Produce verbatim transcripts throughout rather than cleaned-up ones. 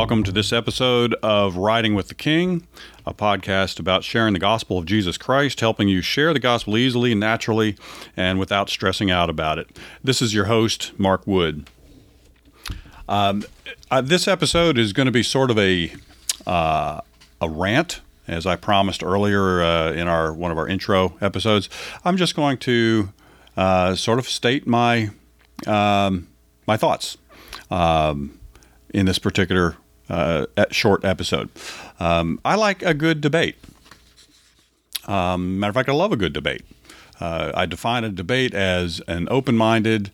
Welcome to this episode of Riding with the King, a podcast about sharing the gospel of Jesus Christ, helping you share the gospel easily, naturally, and without stressing out about it. This is your host, Mark Wood. Um, uh, this episode is going to be sort of a uh, a rant, as I promised earlier uh, in our one of our intro episodes. I'm just going to uh, sort of state my um, my thoughts um, in this particular Uh, short episode. Um, I like a good debate. Um, matter of fact, I love a good debate. Uh, I define a debate as an open-minded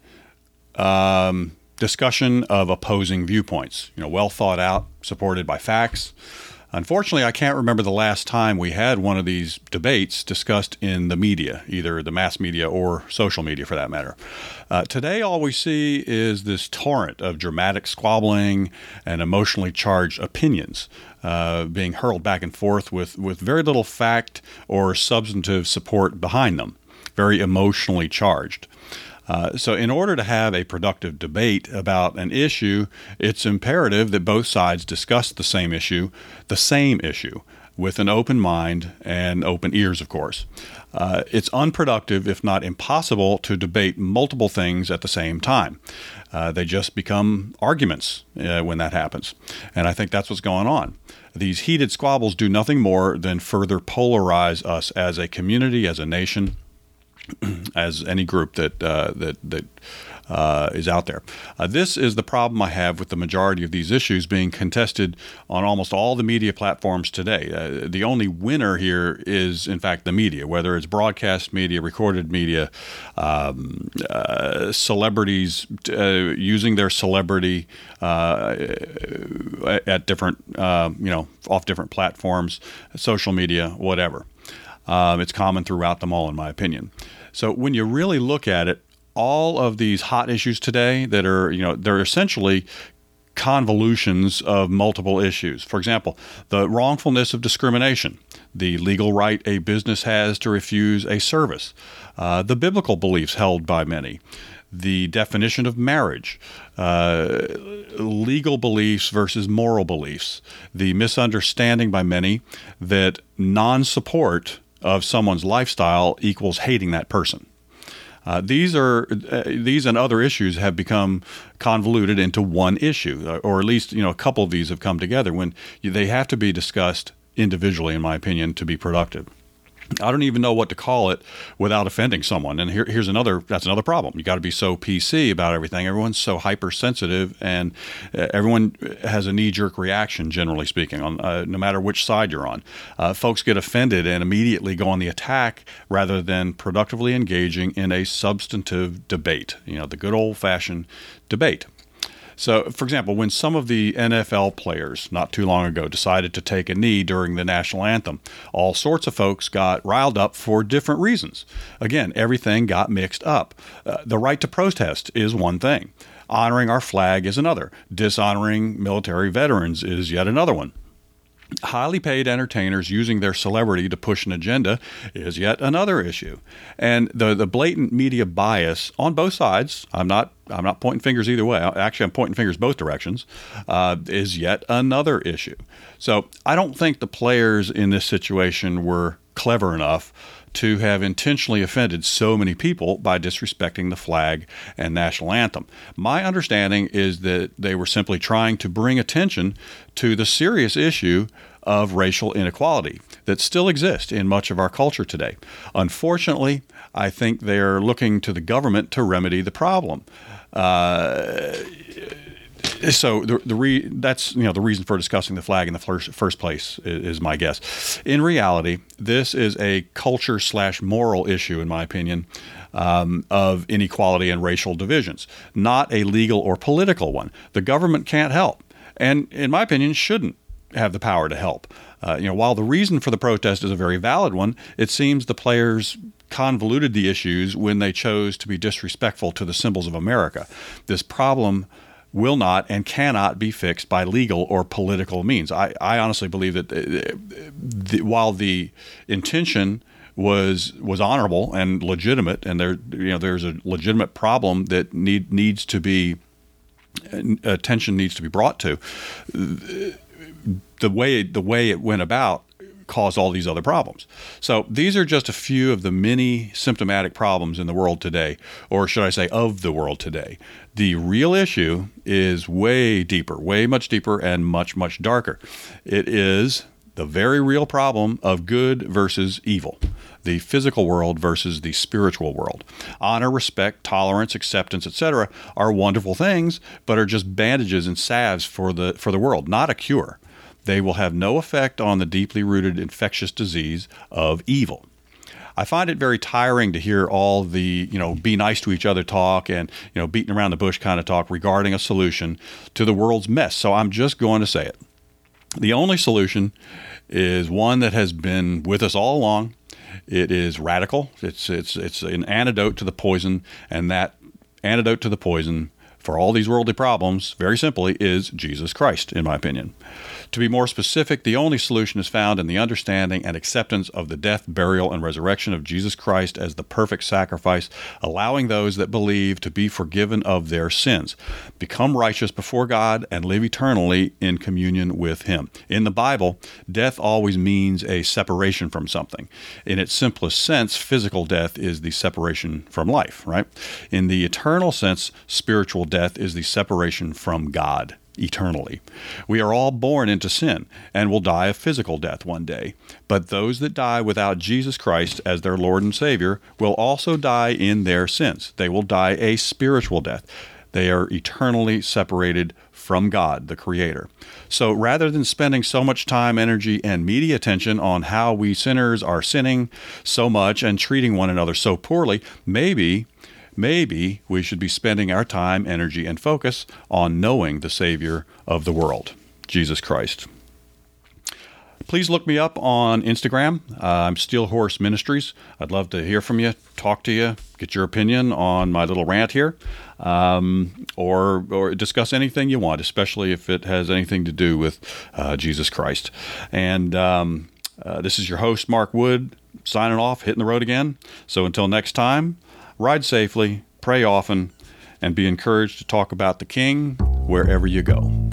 um, discussion of opposing viewpoints. You know, well thought out, supported by facts. Unfortunately, I can't remember the last time we had one of these debates discussed in the media, either the mass media or social media for that matter. Uh, today, all we see is this torrent of dramatic squabbling and emotionally charged opinions uh, being hurled back and forth with, with very little fact or substantive support behind them, very emotionally charged. Uh, so in order to have a productive debate about an issue, it's imperative that both sides discuss the same issue, the same issue, with an open mind and open ears, of course. Uh, it's unproductive, if not impossible, to debate multiple things at the same time. Uh, they just become arguments uh, when that happens. And I think that's what's going on. These heated squabbles do nothing more than further polarize us as a community, as a nation, as any group that uh, that that uh, is out there. Uh, this is the problem I have with the majority of these issues being contested on almost all the media platforms today. Uh, the only winner here is, in fact, the media, whether it's broadcast media, recorded media, um, uh, celebrities uh, using their celebrity uh, at different, uh, you know, off different platforms, social media, whatever. Um, it's common throughout them all, in my opinion. So when you really look at it, all of these hot issues today that are, you know, they're essentially convolutions of multiple issues. For example, the wrongfulness of discrimination, the legal right a business has to refuse a service, uh, the biblical beliefs held by many, the definition of marriage, uh, legal beliefs versus moral beliefs, the misunderstanding by many that non-support of someone's lifestyle equals hating that person. Uh, these are uh, these and other issues have become convoluted into one issue, or at least you know a couple of these have come together when they have to be discussed individually, in my opinion, to be productive. I don't even know what to call it without offending someone. And here, here's another, that's another problem. You got to be so P C about everything. Everyone's so hypersensitive, and uh, everyone has a knee-jerk reaction, generally speaking, on uh, no matter which side you're on. Uh, folks get offended and immediately go on the attack rather than productively engaging in a substantive debate, you know, the good old-fashioned debate. So, for example, when some of the N F L players not too long ago decided to take a knee during the national anthem, all sorts of folks got riled up for different reasons. Again, everything got mixed up. Uh, the right to protest is one thing. Honoring our flag is another. Dishonoring military veterans is yet another one. Highly paid entertainers using their celebrity to push an agenda is yet another issue. And the the blatant media bias on both sides, I'm not I'm not pointing fingers either way. Actually, I'm pointing fingers both directions, uh, is yet another issue. So I don't think the players in this situation were clever enough to have intentionally offended so many people by disrespecting the flag and national anthem. My understanding is that they were simply trying to bring attention to the serious issue of racial inequality that still exists in much of our culture today. Unfortunately, I think they're looking to the government to remedy the problem. Uh, So the the re, that's you know the reason for discussing the flag in the first first place is, is my guess. In reality, this is a culture slash moral issue, in my opinion, um, of inequality and racial divisions, not a legal or political one. The government can't help, and in my opinion, shouldn't have the power to help. Uh, you know, while the reason for the protest is a very valid one, it seems the players convoluted the issues when they chose to be disrespectful to the symbols of America. This problem will not and cannot be fixed by legal or political means. I, I honestly believe that the, the, while the intention was was honorable and legitimate, and there you know there's a legitimate problem that need needs to be attention needs to be brought to. The way the way it went about caused all these other problems. So these are just a few of the many symptomatic problems in the world today, or should I say of the world today. The real issue is way deeper, way much deeper and much, much darker. It is the very real problem of good versus evil, the physical world versus the spiritual world. Honor, respect, tolerance, acceptance, et cetera are wonderful things, but are just bandages and salves for the for the world, not a cure. They will have no effect on the deeply rooted infectious disease of evil. I find it very tiring to hear all the, you know, be nice to each other talk and, you know, beating around the bush kind of talk regarding a solution to the world's mess. So I'm just going to say it. The only solution is one that has been with us all along. It is radical. It's it's it's an antidote to the poison, and that antidote to the poison for all these worldly problems, very simply, is Jesus Christ, in my opinion. To be more specific, the only solution is found in the understanding and acceptance of the death, burial, and resurrection of Jesus Christ as the perfect sacrifice, allowing those that believe to be forgiven of their sins, become righteous before God, and live eternally in communion with Him. In the Bible, death always means a separation from something. In its simplest sense, physical death is the separation from life, right? In the eternal sense, spiritual death is the separation from God eternally. We are all born into sin and will die a physical death one day. But those that die without Jesus Christ as their Lord and Savior will also die in their sins. They will die a spiritual death. They are eternally separated from God, the Creator. So rather than spending so much time, energy, and media attention on how we sinners are sinning so much and treating one another so poorly, maybe Maybe we should be spending our time, energy, and focus on knowing the Savior of the world, Jesus Christ. Please look me up on Instagram. Uh, I'm Steel Horse Ministries. I'd love to hear from you, talk to you, get your opinion on my little rant here, um, or or discuss anything you want, especially if it has anything to do with uh, Jesus Christ. And um, uh, this is your host, Mark Wood, signing off, hitting the road again. So until next time, ride safely, pray often, and be encouraged to talk about the King wherever you go.